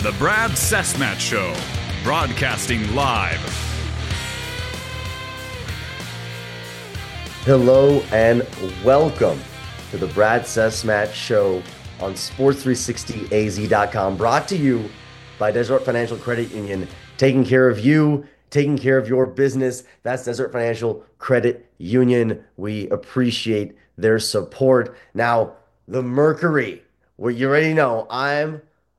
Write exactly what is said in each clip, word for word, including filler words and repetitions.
The Brad Cessmat Show, broadcasting live. Hello and welcome to the Brad Cessmat Show on sports three sixty A Z dot com, brought to you by Desert Financial Credit Union, taking care of you, taking care of your business. That's Desert Financial Credit Union. We appreciate their support. Now, the Mercury, well, you already know I'm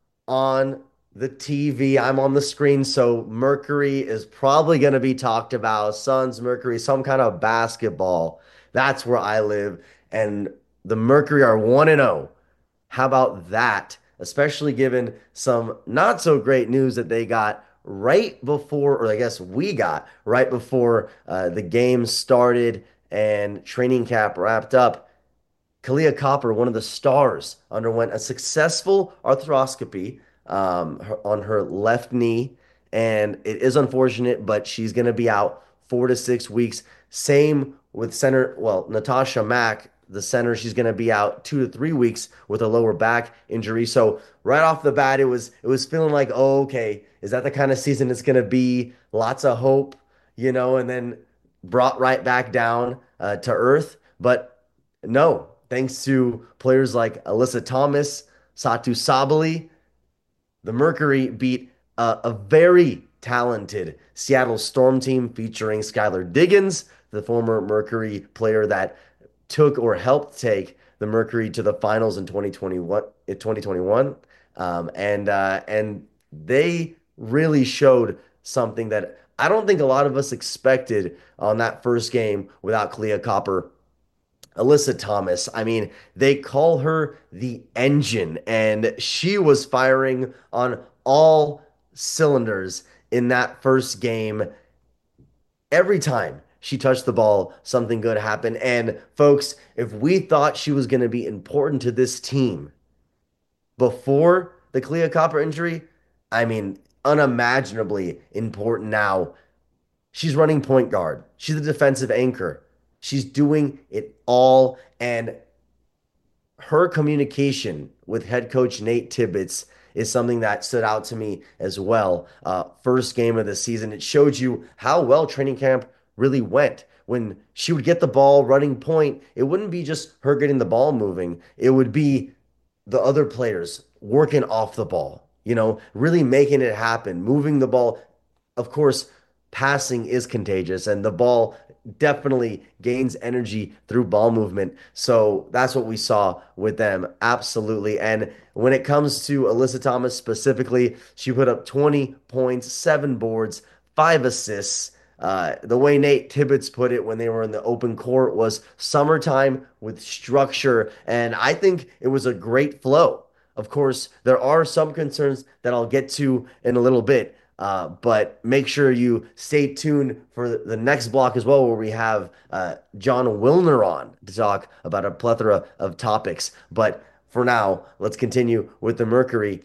on the T V, I'm on the screen, so Mercury is probably going to be talked about. Suns, Mercury, some kind of basketball. That's where I live. And the Mercury are one and oh. How about that? Especially given some not so great news that they got right before, or I guess we got right before uh, the game started and training camp wrapped up. Kahleah Copper, one of the stars, underwent a successful arthroscopy um, on her left knee, and it is unfortunate, but she's going to be out four to six weeks. Same with center, well, Natasha Mack, the center, she's going to be out two to three weeks with a lower back injury. So right off the bat, it was it was feeling like, oh, okay, is that the kind of season it's going to be? Lots of hope, you know, and then brought right back down uh, to earth. But no, thanks to players like Alyssa Thomas, Satu Sabali, the Mercury beat a, a very talented Seattle Storm team featuring Skylar Diggins, the former Mercury player that took or helped take the Mercury to the finals in twenty twenty-one. In twenty twenty-one. Um, and uh, and they really showed something that I don't think a lot of us expected on that first game without Kahleah Copper. Alyssa Thomas, I mean, they call her the engine, and she was firing on all cylinders in that first game. Every time she touched the ball, something good happened. And folks, if we thought she was going to be important to this team before the Kahleah Copper injury, I mean, unimaginably important now. She's running point guard. She's the defensive anchor. She's doing it all. And her communication with head coach Nate Tibbetts is something that stood out to me as well. Uh, first game of the season, it showed you how well training camp really went. When she would get the ball running point, it wouldn't be just her getting the ball moving. It would be the other players working off the ball, you know, really making it happen, moving the ball. Of course, passing is contagious, and the ball definitely gains energy through ball movement. So that's what we saw with them. Absolutely. And when it comes to Alyssa Thomas specifically, she put up twenty points, seven boards, five assists. Uh, the way Nate Tibbetts put it when they were in the open court was summertime with structure. And I think it was a great flow. Of course, there are some concerns that I'll get to in a little bit. Uh, but make sure you stay tuned for the next block as well, where we have uh, Jon Wilner on to talk about a plethora of topics. But for now, let's continue with the Mercury.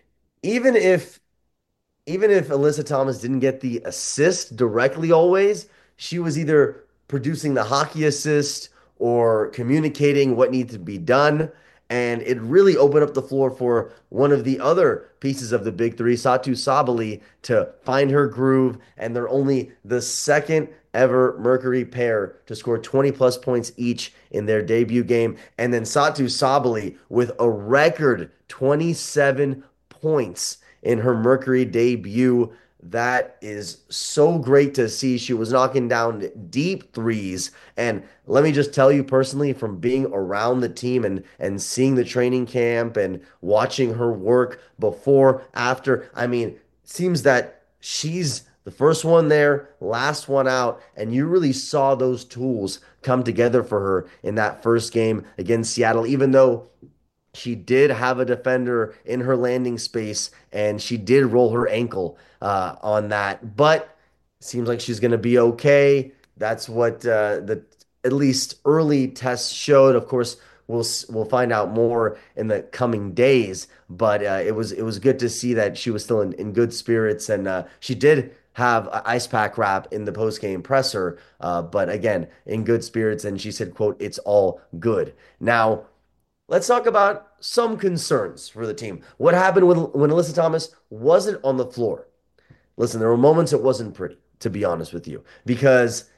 Even if even if Alyssa Thomas didn't get the assist directly always, she was either producing the hockey assist or communicating what needs to be done. And it really opened up the floor for one of the other pieces of the big three, Satu Sabali, to find her groove. And they're only the second ever Mercury pair to score twenty plus points each in their debut game. And then Satu Sabali with a record twenty-seven points in her Mercury debut. That is so great to see. She was knocking down deep threes. And let me just tell you personally, from being around the team and, and seeing the training camp and watching her work before, after, I mean, it seems that she's the first one there, last one out. And you really saw those tools come together for her in that first game against Seattle, even though she did have a defender in her landing space, and she did roll her ankle uh, on that. But it seems like she's going to be okay. That's what uh, the at least early tests showed. Of course, we'll we'll find out more in the coming days. But uh, it was it was good to see that she was still in, in good spirits, and uh, she did have an ice pack wrap in the post game presser. Uh, but again, in good spirits, and she said, "quote It's all good." Now, let's talk about some concerns for the team. What happened when, when Alyssa Thomas wasn't on the floor? Listen, there were moments it wasn't pretty, to be honest with you, because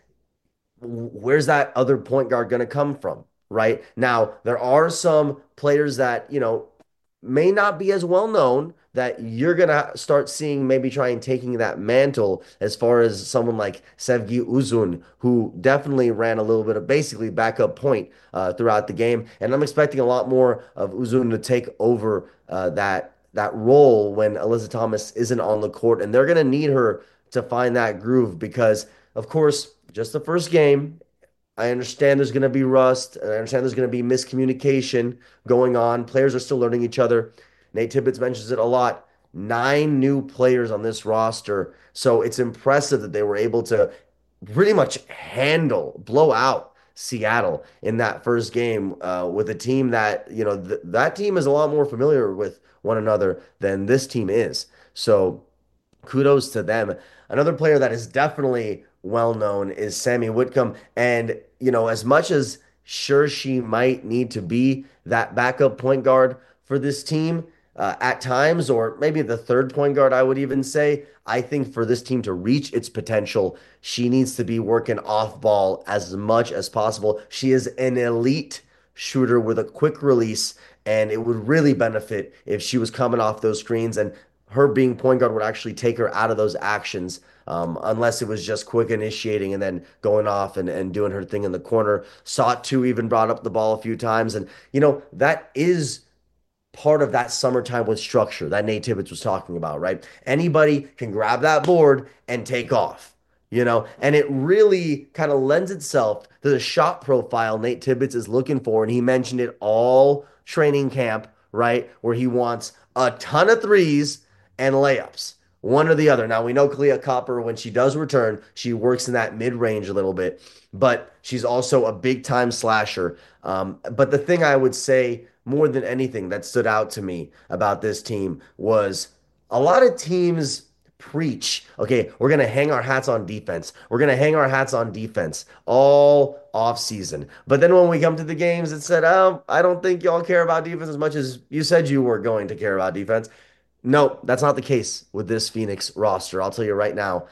where's that other point guard going to come from? Right now, there are some players that, you know, may not be as well known that you're going to start seeing maybe trying taking that mantle as far as someone like Sevgi Uzun, who definitely ran a little bit of basically backup point uh, throughout the game. And I'm expecting a lot more of Uzun to take over uh, that that role when Alyssa Thomas isn't on the court. And they're going to need her to find that groove because, of course, just the first game. I understand there's going to be rust. And I understand there's going to be miscommunication going on. Players are still learning each other. Nate Tibbetts mentions it a lot. Nine new players on this roster. So it's impressive that they were able to pretty much handle, blow out Seattle in that first game uh, with a team that, you know, th that team is a lot more familiar with one another than this team is. So kudos to them. Another player that is definitely well known is Sammy Whitcomb. And, you know, as much as sure she might need to be that backup point guard for this team uh, at times, or maybe the third point guard, I would even say, I think for this team to reach its potential, she needs to be working off ball as much as possible. She is an elite shooter with a quick release, and it would really benefit if she was coming off those screens and her being point guard would actually take her out of those actions, um, unless it was just quick initiating and then going off and, and doing her thing in the corner. Saw even brought up the ball a few times. And, you know, that is part of that summertime with structure that Nate Tibbetts was talking about, right? Anybody can grab that board and take off, you know, and it really kind of lends itself to the shot profile Nate Tibbetts is looking for. And he mentioned it all training camp, right? Where he wants a ton of threes and layups, one or the other. Now, we know Kahleah Copper, when she does return, she works in that mid range a little bit, but she's also a big time slasher. Um, but the thing I would say more than anything that stood out to me about this team was a lot of teams preach, okay, we're going to hang our hats on defense. We're going to hang our hats on defense all off season. But then when we come to the games, it said, oh, I don't think y'all care about defense as much as you said you were going to care about defense. No, that's not the case with this Phoenix roster. I'll tell you right now.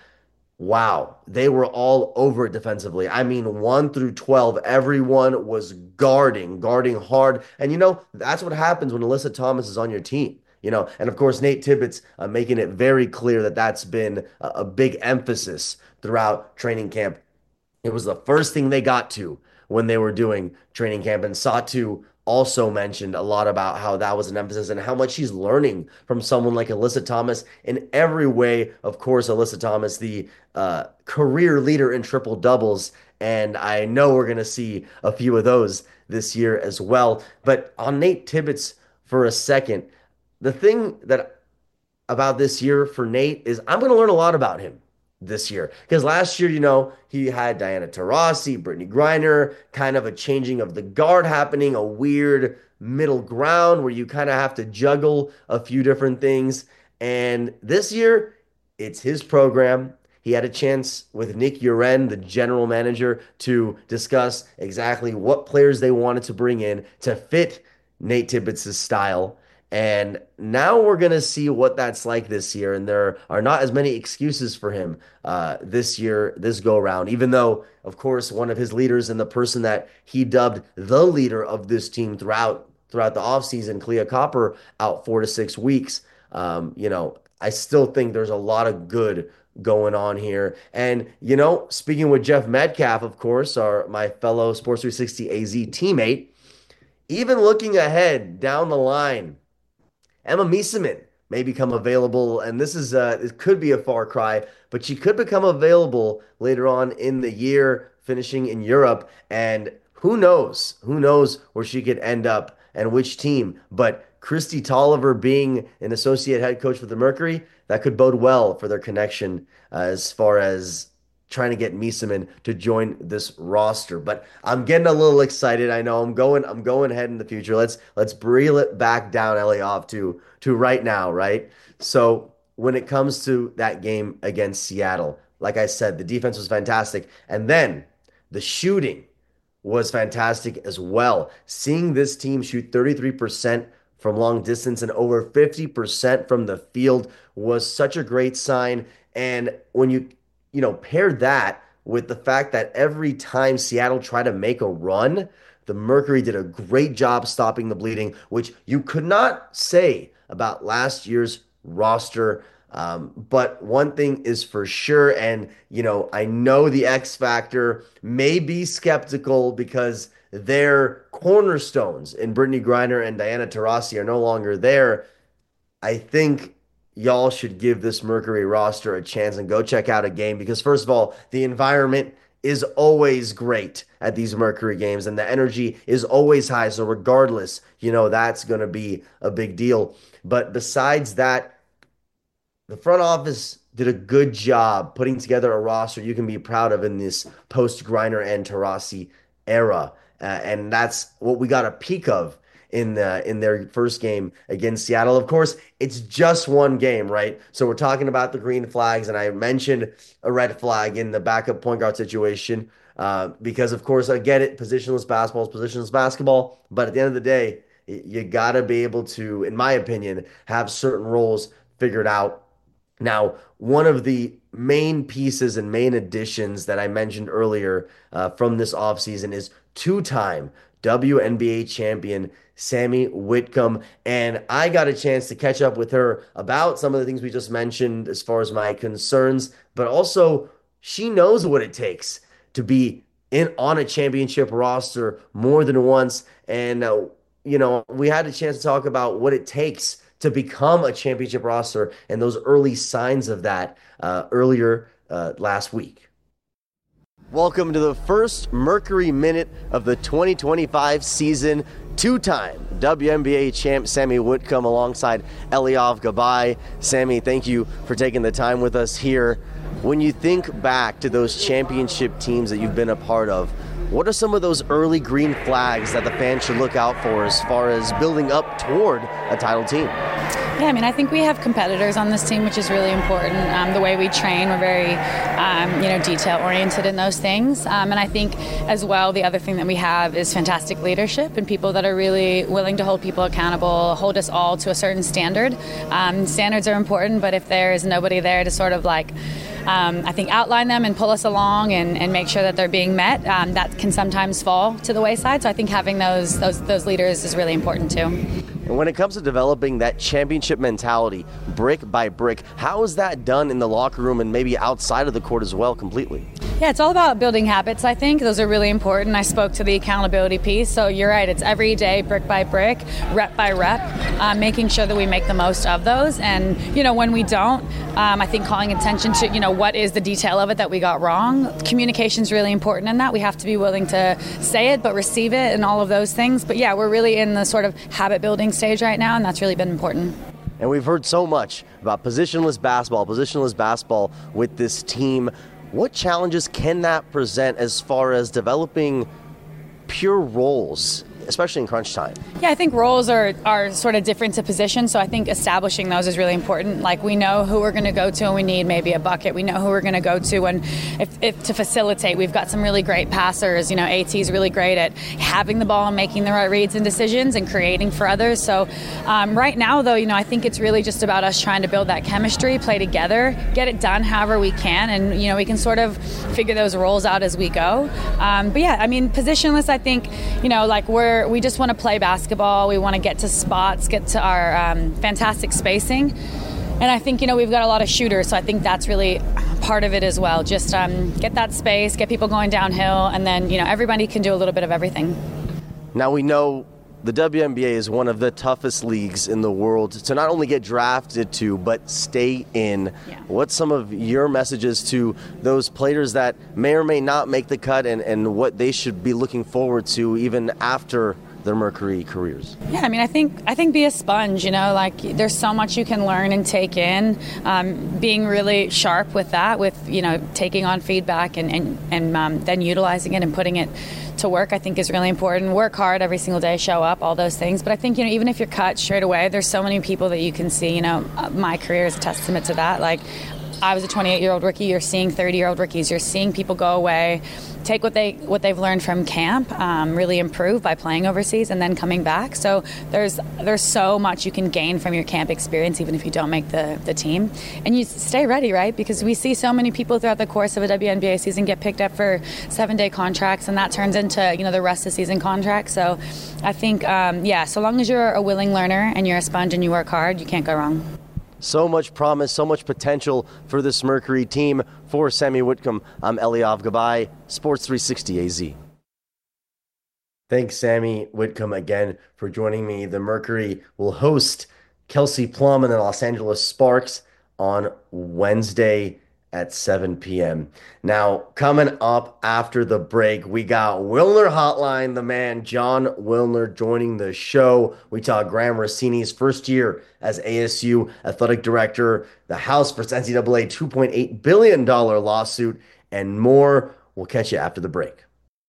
Wow, they were all over it defensively. I mean, one through twelve, everyone was guarding, guarding hard. And you know, that's what happens when Alyssa Thomas is on your team. You know, and of course, Nate Tibbetts uh, making it very clear that that's been a, a big emphasis throughout training camp. It was the first thing they got to when they were doing training camp. And Satu also mentioned a lot about how that was an emphasis and how much she's learning from someone like Alyssa Thomas in every way. Of course, Alyssa Thomas, the uh, career leader in triple doubles. And I know we're going to see a few of those this year as well. But on Nate Tibbetts for a second, the thing that about this year for Nate is I'm going to learn a lot about him this year. Because last year, you know, he had Diana Taurasi, Brittany Griner, kind of a changing of the guard happening, a weird middle ground where you kind of have to juggle a few different things. And this year, it's his program. He had a chance with Nick Uren, the general manager, to discuss exactly what players they wanted to bring in to fit Nate Tibbetts' style. And now we're going to see what that's like this year. And there are not as many excuses for him uh, this year, this go around, even though, of course, one of his leaders and the person that he dubbed the leader of this team throughout throughout the offseason, Kahleah Copper, out four to six weeks. Um, you know, I still think there's a lot of good going on here. And, you know, speaking with Jeff Metcalf, of course, our my fellow Sports three sixty A Z teammate, even looking ahead down the line, Emma Miesemann may become available, and this is uh, it could be a far cry, but she could become available later on in the year, finishing in Europe. And who knows? Who knows where she could end up and which team? But Kristi Tolliver being an associate head coach with the Mercury, that could bode well for their connection uh, as far as trying to get Miesemann to join this roster. But I'm getting a little excited. I know I'm going I'm going ahead in the future. Let's let's reel it back down, Eliav, to to right now, right? So when it comes to that game against Seattle, like I said, the defense was fantastic. And then the shooting. was fantastic as well. Seeing this team shoot thirty-three percent from long distance and over fifty percent from the field was such a great sign. And when you, you know, pair that with the fact that every time Seattle tried to make a run, the Mercury did a great job stopping the bleeding, which you could not say about last year's roster. Um, but one thing is for sure, and you know, I know the X Factor may be skeptical because their cornerstones in Brittany Griner and Diana Taurasi are no longer there. I think y'all should give this Mercury roster a chance and go check out a game because, first of all, the environment is always great at these Mercury games and the energy is always high. So regardless, you know, that's going to be a big deal. But besides that, the front office did a good job putting together a roster you can be proud of in this post-Griner and Taurasi era. Uh, and that's what we got a peek of in the, in their first game against Seattle. Of course, it's just one game, right? So we're talking about the green flags, and I mentioned a red flag in the backup point guard situation uh, because, of course, I get it. Positionless basketball is positionless basketball. But at the end of the day, you got to be able to, in my opinion, have certain roles figured out. Now, one of the main pieces and main additions that I mentioned earlier uh, from this offseason is two-time W N B A champion Sammy Whitcomb. And I got a chance to catch up with her about some of the things we just mentioned as far as my concerns, but also she knows what it takes to be in on a championship roster more than once. And, uh, you know, we had a chance to talk about what it takes to become a championship roster and those early signs of that uh, earlier uh, last week. Welcome to the first Mercury Minute of the twenty twenty-five season. Two-time W N B A champ Sammy Whitcomb alongside Eliav Gabay. Sammy, thank you for taking the time with us here. When you think back to those championship teams that you've been a part of, what are some of those early green flags that the fans should look out for as far as building up toward a title team? Yeah, I mean, I think we have competitors on this team, which is really important. Um, the way we train, we're very, um, you know, detail-oriented in those things. Um, and I think, as well, the other thing that we have is fantastic leadership and people that are really willing to hold people accountable, hold us all to a certain standard. Um, standards are important, but if there is nobody there to sort of like, Um, I think outline them and pull us along and, and make sure that they're being met, um, that can sometimes fall to the wayside. So I think having those, those those leaders is really important too. And when it comes to developing that championship mentality, brick by brick, how is that done in the locker room and maybe outside of the court as well completely? Yeah, it's all about building habits, I think. Those are really important. I spoke to the accountability piece. So you're right, it's every day, brick by brick, rep by rep, uh, making sure that we make the most of those. And, you know, when we don't, um, I think calling attention to, you know, what is the detail of it that we got wrong. Communication is really important in that. We have to be willing to say it, but receive it and all of those things. But yeah, we're really in the sort of habit building stage right now, and that's really been important. And we've heard so much about positionless basketball, positionless basketball with this team. What challenges can that present as far as developing pure roles, especially in crunch time? Yeah, I think roles are, are sort of different to positions, so I think establishing those is really important. Like, we know who we're going to go to and we need maybe a bucket. We know who we're going to go to and if, if to facilitate. We've got some really great passers. You know, AT is really great at having the ball and making the right reads and decisions and creating for others. So um, right now, though, you know, I think it's really just about us trying to build that chemistry, play together, get it done however we can, and, you know, we can sort of figure those roles out as we go. Um, but yeah, I mean, positionless, I think, you know, like we're we just want to play basketball. We want to get to spots, get to our um, fantastic spacing. And I think, you know, we've got a lot of shooters, so I think that's really part of it as well. Just um, get that space, get people going downhill, and then, you know, everybody can do a little bit of everything. Now we know the W N B A is one of the toughest leagues in the world to not only get drafted to, but stay in. Yeah. What's some of your messages to those players that may or may not make the cut and, and what they should be looking forward to even after their Mercury careers? Yeah, I mean, I think I think be a sponge, you know, like there's so much you can learn and take in. Um, being really sharp with that, with, you know, taking on feedback and, and, and um, then utilizing it and putting it to work, I think is really important. Work hard every single day, show up, all those things. But I think, you know, even if you're cut straight away, there's so many people that you can see, you know, my career is a testament to that. Like, I was a twenty-eight-year-old rookie. You're seeing thirty-year-old rookies. You're seeing people go away, take what they what they've learned from camp, um, really improve by playing overseas and then coming back. So there's there's so much you can gain from your camp experience, even if you don't make the, the team. And you stay ready, right? Because we see so many people throughout the course of a W N B A season get picked up for seven-day contracts, and that turns into, you know, the rest of the season contracts. So I think, um, yeah, so long as you're a willing learner and you're a sponge and you work hard, you can't go wrong. So much promise, so much potential for this Mercury team. For Sammy Whitcomb, I'm Eliav Gabay, Sports three sixty A Z. Thanks, Sammy Whitcomb, again for joining me. The Mercury will host Kelsey Plum and the Los Angeles Sparks on Wednesday at seven p.m. Now, coming up after the break, we got Wilner Hotline, the man Jon Wilner joining the show. We talk Graham Rossini's first year as A S U athletic director, the House versus N C double A two point eight billion dollars lawsuit, and more. We'll catch you after the break.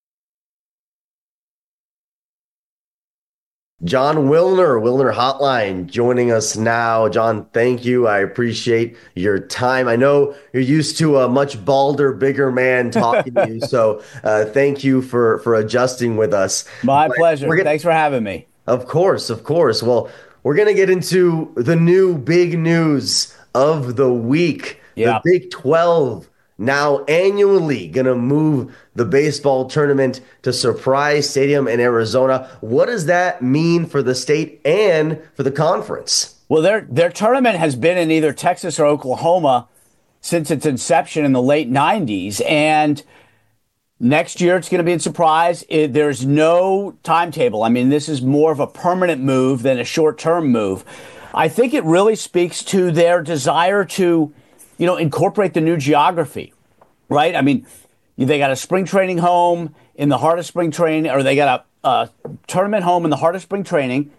Jon Wilner, Wilner Hotline, joining us now. Jon, thank you. I appreciate your time. I know you're used to a much balder, bigger man talking to you, so uh, thank you for, for adjusting with us. My but pleasure. Gonna, Thanks for having me. Of course, of course. Well, we're going to get into the new big news of the week. Yeah. The Big twelve now annually going to move the baseball tournament to Surprise Stadium in Arizona. What does that mean for the state and for the conference? Well, their their tournament has been in either Texas or Oklahoma since its inception in the late nineties. And next year it's going to be in Surprise. It, there's no timetable. I mean, this is more of a permanent move than a short-term move. I think it really speaks to their desire to, you know, incorporate the new geography, right? I mean, they got a spring training home in the heart of spring training, or they got a, a tournament home in the heart of spring training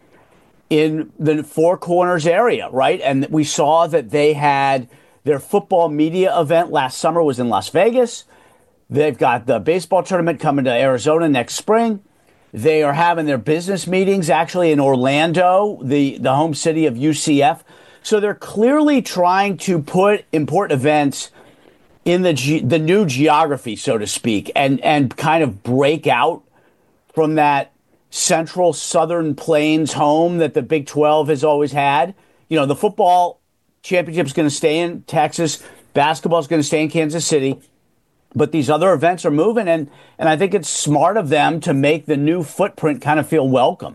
in the Four Corners area, right? And we saw that they had their football media event last summer was in Las Vegas. They've got the baseball tournament coming to Arizona next spring. They are having their business meetings actually in Orlando, the, the home city of U C F. So they're clearly trying to put important events in the ge- the new geography, so to speak, and, and kind of break out from that central southern plains home that the Big twelve has always had. You know, the football championship is going to stay in Texas. Basketball is going to stay in Kansas City. But these other events are moving, and, and I think it's smart of them to make the new footprint kind of feel welcome.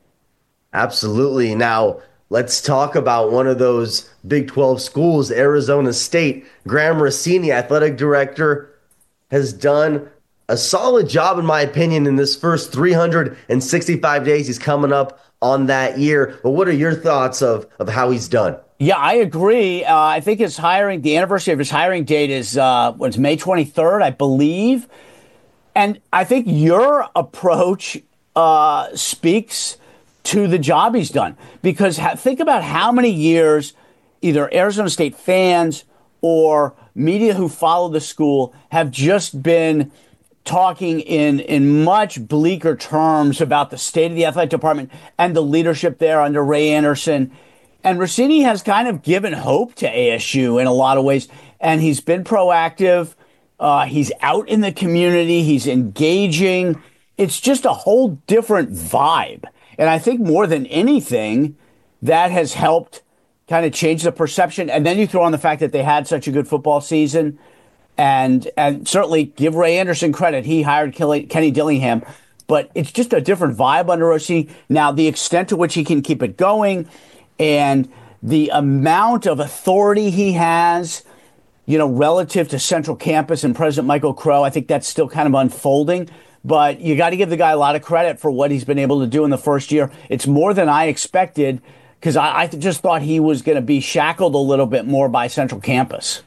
Absolutely. Now, let's talk about one of those Big twelve schools, Arizona State. Graham Rossini, athletic director, has done a solid job, in my opinion, in this first three hundred sixty-five days. He's coming up on that year. But what are your thoughts of, of how he's done? Yeah, I agree. Uh, I think his hiring, the anniversary of his hiring date is uh, what's May twenty-third, I believe. And I think your approach uh, speaks to the job he's done. Because ha- think about how many years either Arizona State fans or media who follow the school have just been talking in, in much bleaker terms about the state of the athletic department and the leadership there under Ray Anderson. And Rossini has kind of given hope to A S U in a lot of ways. And he's been proactive. Uh, he's out in the community. He's engaging. It's just a whole different vibe. And I think more than anything, that has helped kind of change the perception. And then you throw on the fact that they had such a good football season. And and certainly give Ray Anderson credit. He hired Kelly, Kenny Dillingham. But it's just a different vibe under Rossini. Now, the extent to which he can keep it going and the amount of authority he has, you know, relative to Central Campus and President Michael Crow, I think that's still kind of unfolding. But you got to give the guy a lot of credit for what he's been able to do in the first year. It's more than I expected because I, I just thought he was going to be shackled a little bit more by Central Campus.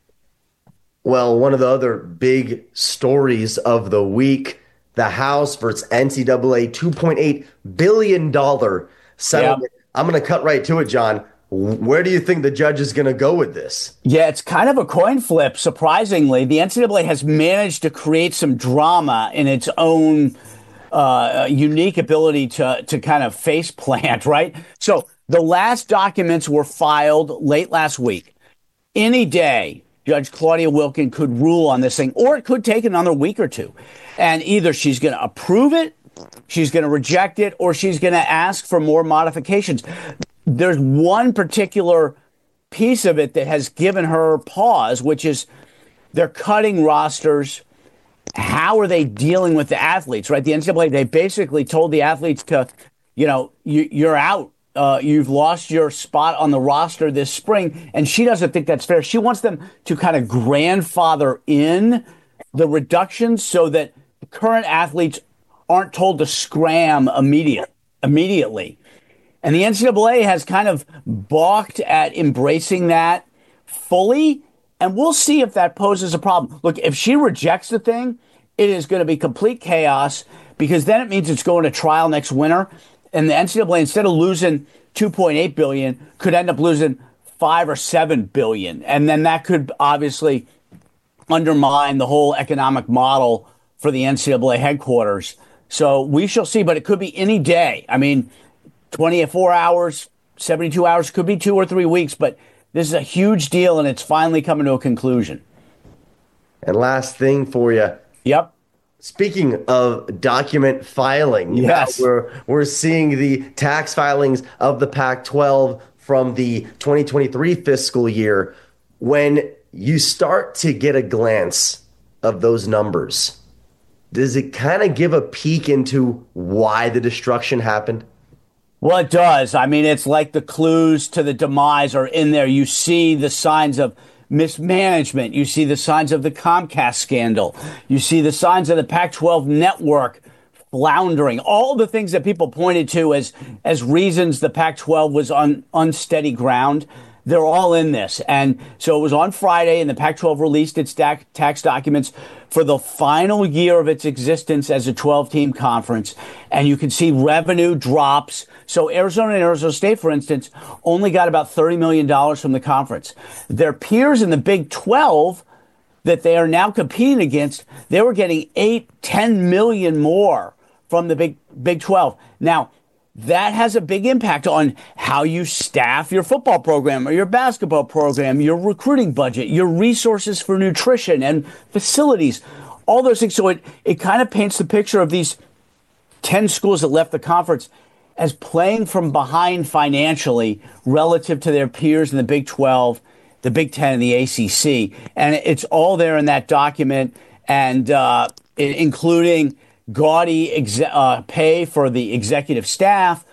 Well, one of the other big stories of the week, the House versus N C double A two point eight billion dollars settlement. Yeah. I'm going to cut right to it, Jon. Where do you think the judge is going to go with this? Yeah, it's kind of a coin flip, surprisingly. The N C double A has managed to create some drama in its own uh, unique ability to, to kind of face plant, right? So the last documents were filed late last week. any day, Judge Claudia Wilken could rule on this thing, or it could take another week or two. And either she's going to approve it, she's going to reject it, or she's going to ask for more modifications. There's one particular piece of it that has given her pause, which is they're cutting rosters. How are they dealing with the athletes, right? The N C double A, they basically told the athletes to, you know, you, you're out. Uh, you've lost your spot on the roster this spring. And she doesn't think that's fair. She wants them to kind of grandfather in the reductions so that the current athletes aren't told to scram immediate, immediately. And the N C double A has kind of balked at embracing that fully. And we'll see if that poses a problem. Look, if she rejects the thing, it is going to be complete chaos, because then it means it's going to trial next winter. And the N C double A, instead of losing two point eight billion dollars, could end up losing five or seven billion dollars. And then that could obviously undermine the whole economic model for the N C double A headquarters. So we shall see, but it could be any day. I mean, twenty-four hours, seventy-two hours, could be two or three weeks, but this is a huge deal, and it's finally coming to a conclusion. And last thing for you. Yep. Speaking of document filing, yes, we're we're seeing the tax filings of the Pac twelve from the twenty twenty-three fiscal year. When you start to get a glance of those numbers, does it kind of give a peek into why the destruction happened? Well, it does. I mean, it's like the clues to the demise are in there. You see the signs of mismanagement. You see the signs of the Comcast scandal. You see the signs of the Pac twelve network floundering. All the things that people pointed to as as reasons the Pac twelve was on unsteady ground, they're all in this. And so it was on Friday, and the Pac twelve released its tax documents for the final year of its existence as a twelve-team conference. And you can see revenue drops. So Arizona and Arizona State, for instance, only got about thirty million dollars from the conference. Their peers in the Big twelve that they are now competing against, they were getting eight, ten million more from the Big Big twelve. Now, that has a big impact on how you staff your football program or your basketball program, your recruiting budget, your resources for nutrition and facilities, all those things. So it, it kind of paints the picture of these ten schools that left the conference as playing from behind financially relative to their peers in the Big twelve, the Big ten, and the A C C. And it's all there in that document, and uh, including gaudy exe- uh, pay for the executive staff,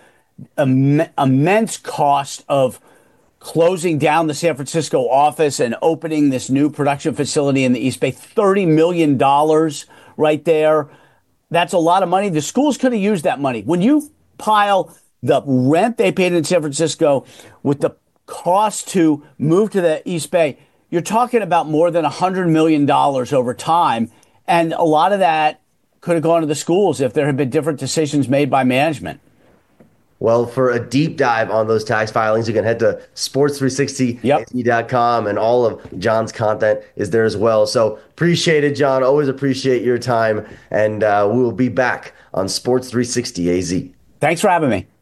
Im- immense cost of closing down the San Francisco office and opening this new production facility in the East Bay, thirty million dollars right there. That's a lot of money. The schools could have used that money. When you pile the rent they paid in San Francisco with the cost to move to the East Bay, you're talking about more than one hundred million dollars over time. And a lot of that could have gone to the schools if there had been different decisions made by management. Well, for a deep dive on those tax filings, you can head to sports three sixty dot com, and all of John's content is there as well. So appreciate it, John. Always appreciate your time. And uh, we will be back on Sports three sixty A Z. Thanks for having me.